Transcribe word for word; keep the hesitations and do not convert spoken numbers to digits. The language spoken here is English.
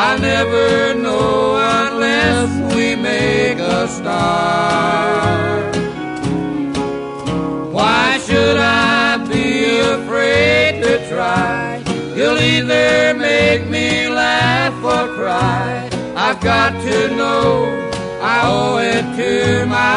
I'll never know unless we make a start. Why should I be afraid to try? You'll either make me laugh or cry. I've got to know I owe it to my